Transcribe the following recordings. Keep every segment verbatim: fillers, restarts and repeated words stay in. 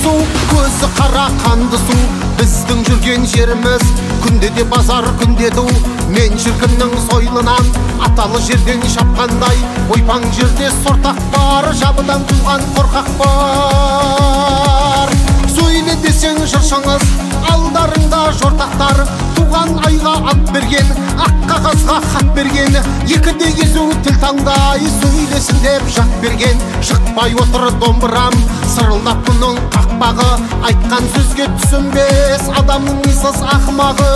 су, көзі қара қанды су. Біздің жүрген жеріміз күнде де базар, күнде ду. Мен шіркіннің сойлынан аталы жерден шапқандай, ойпаң жерде сортақ бар, жабыдан туған қорқақ бар. Сөйле десең жыршыңыз, алдарыңда жортақтар. Туған айға ант берген, ақ қағазға хат берген, екіде езу тіл таңдай сөйлесін деп жақ берген. Шықпай отыр домбырам, сырылдап бұның қақпағы, айтқан сөзге түсінбес адамның мисыз ақымағы.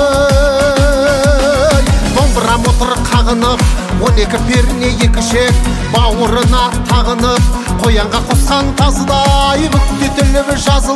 Домбырам отыр қағынып, он екі перне екі шек, бауырына тағынып, қоянға қосқан тазыдай бүктетіліп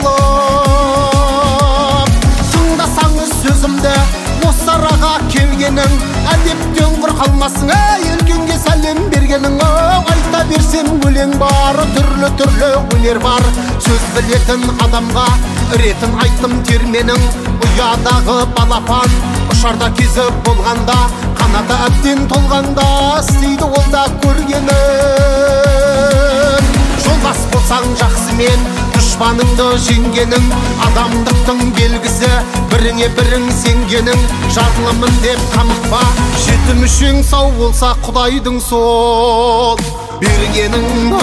жазылып. Тыңдасаңыз сөзімді, осы араға келгенің, әдептен құр қалмасын, әй үлкенге сәлем бергенің. Айта берсем өлең бар, түрлі-түрлі өнер бар. Сөз білетін адамға ретін айттым терменің. Ұядағы балапан ұшарда кезіп болғанда, қанаты әбден толғанда, істейді ол да көргенін. Жолдас болсаң жақсымен, дұшпаныңды жеңгенің, адамдықтың белгісі, біріңе бірің сенгенің. Жарлымын деп қамықпа, жеті мүшең сау болса Құдайдың сол бергенің.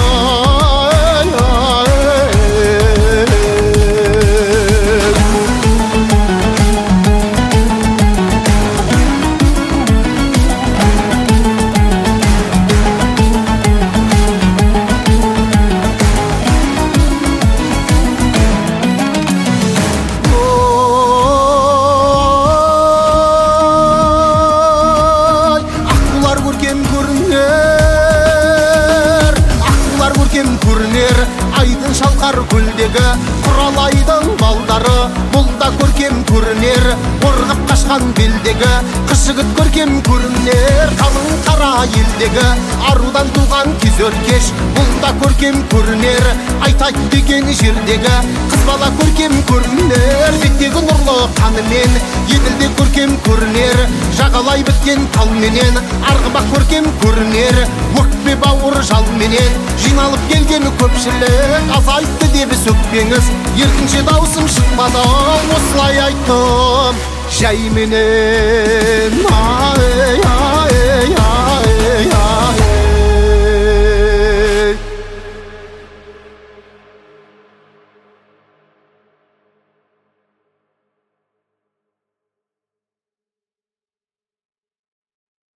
Айдын шалқар көлдегі құралайдың балдары, бұл да көркем көрінер. Орғып қашқан белдегі қыз жігіт көркем көрінер. Қалың қара елдегі арудан туған кез өркеш, бұл да көркем көрінер. Айтайт деген жердегі қыз бала көркем көрінер. Беттегі нұрлы қанымен еділде көркем көрінер. Жағалай біткен талменен арғымақ көркем көрінер. Өкпе бауыр жалменен жиналып келген көпшілік, азайтты деп сөкпеңіз, еркінше даусым шықпады, осылай айттым жайменен.